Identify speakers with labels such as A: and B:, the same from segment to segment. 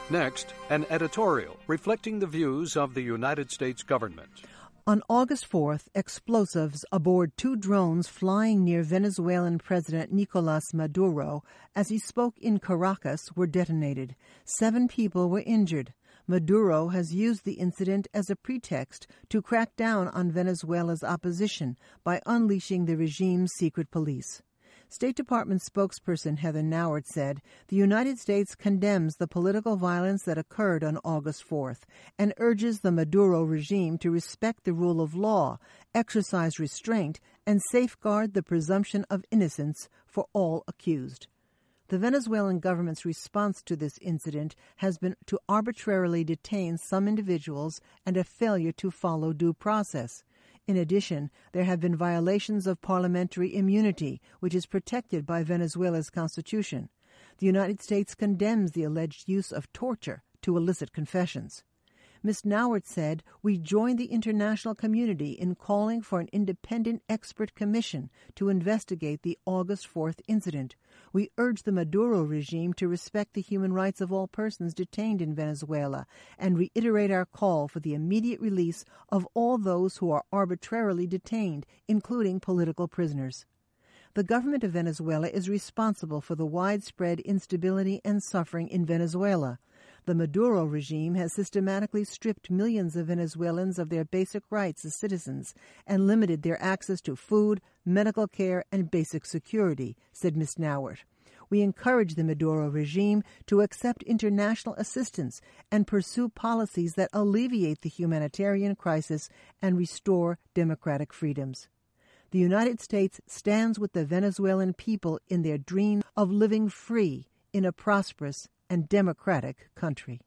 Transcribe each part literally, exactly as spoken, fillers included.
A: Next, an editorial reflecting the views of the United States government.
B: On August fourth, explosives aboard two drones flying near Venezuelan President Nicolas Maduro as he spoke in Caracas were detonated. Seven people were injured. Maduro has used the incident as a pretext to crack down on Venezuela's opposition by unleashing the regime's secret police. State Department spokesperson Heather Nauert said the United States condemns the political violence that occurred on August fourth and urges the Maduro regime to respect the rule of law, exercise restraint, and safeguard the presumption of innocence for all accused. The Venezuelan government's response to this incident has been to arbitrarily detain some individuals and a failure to follow due process. In addition, there have been violations of parliamentary immunity, which is protected by Venezuela's constitution. The United States condemns the alleged use of torture to elicit confessions. Miz Nauert said, "We join the international community in calling for an independent expert commission to investigate the August fourth incident. We urge the Maduro regime to respect the human rights of all persons detained in Venezuela and reiterate our call for the immediate release of all those who are arbitrarily detained, including political prisoners." The government of Venezuela is responsible for the widespread instability and suffering in Venezuela. The Maduro regime has systematically stripped millions of Venezuelans of their basic rights as citizens and limited their access to food, medical care, and basic security, said Miz Nauert. We encourage the Maduro regime to accept international assistance and pursue policies that alleviate the humanitarian crisis and restore democratic freedoms. The United States stands with the Venezuelan people in their dream of living free in a prosperous and democratic country.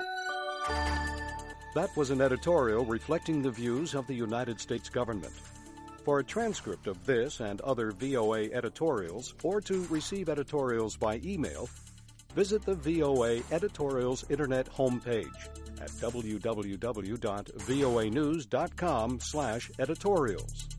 A: That was an editorial reflecting the views of the United States government. For a transcript of this and other V O A editorials, or to receive editorials by email, visit the V O A Editorials Internet homepage at w w w dot voa news dot com slash editorials.